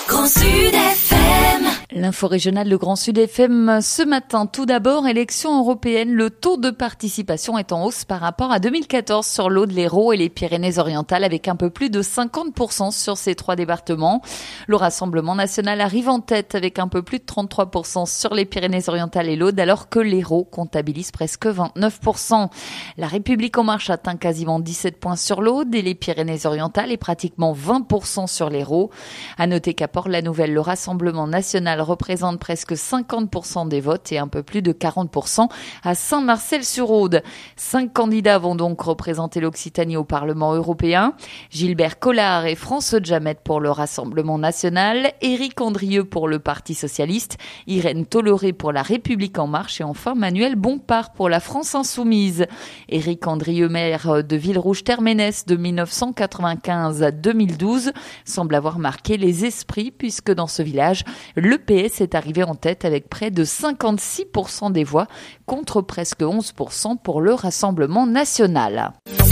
Grand Sud FM. L'info régionale de Grand Sud FM ce matin. Tout d'abord, élection européenne. Le taux de participation est en hausse par rapport à 2014 sur l'Aude, l'Hérault et les Pyrénées-Orientales avec un peu plus de 50% sur ces trois départements. Le Rassemblement national arrive en tête avec un peu plus de 33% sur les Pyrénées-Orientales et l'Aude alors que l'Hérault comptabilise presque 29%. La République en marche atteint quasiment 17 points sur l'Aude et les Pyrénées-Orientales et pratiquement 20% sur l'Hérault. À noter qu'à Port-la-Nouvelle, le Rassemblement national représente presque 50% des votes et un peu plus de 40% à Saint-Marcel-sur-Aude. 5 candidats vont donc représenter l'Occitanie au Parlement européen. Gilbert Collard et François Jamette pour le Rassemblement national, Éric Andrieux pour le Parti socialiste, Irène Toloré pour la République en marche et enfin Manuel Bompard pour la France insoumise. Éric Andrieux, maire de Villerouge-Terménès de 1995 à 2012, semble avoir marqué les esprits puisque dans ce village, le PS est arrivé en tête avec près de 56% des voix contre presque 11% pour le Rassemblement national.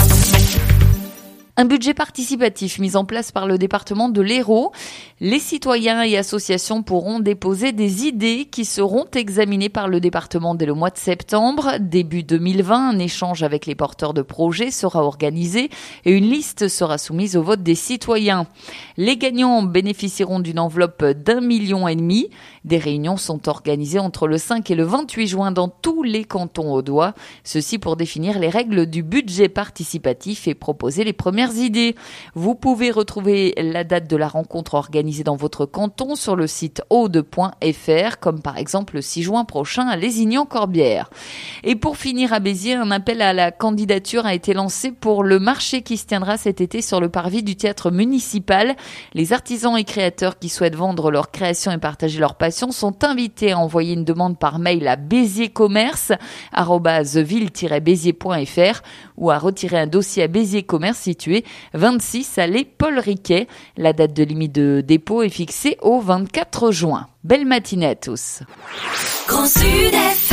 Un budget participatif mis en place par le département de l'Hérault. Les citoyens et associations pourront déposer des idées qui seront examinées par le département dès le mois de septembre. Début 2020, un échange avec les porteurs de projets sera organisé et une liste sera soumise au vote des citoyens. Les gagnants bénéficieront d'une enveloppe d'1,5 million. Des réunions sont organisées entre le 5 et le 28 juin dans tous les cantons audois. Ceci pour définir les règles du budget participatif et proposer les premières idées. Vous pouvez retrouver la date de la rencontre organisée dans votre canton sur le site aude.fr, comme par exemple le 6 juin prochain à Lézignan-Corbière. Et pour finir à Béziers, un appel à la candidature a été lancé pour le marché qui se tiendra cet été sur le parvis du théâtre municipal. Les artisans et créateurs qui souhaitent vendre leurs créations et partager leur passion sont invités à envoyer une demande par mail à béziercommerce@ville-béziers.fr ou à retirer un dossier à Béziers Commerce situé 26 allée Paul Riquet. La date de limite de dépôt est fixée au 24 juin. Belle matinée à tous. Grand Sud FM.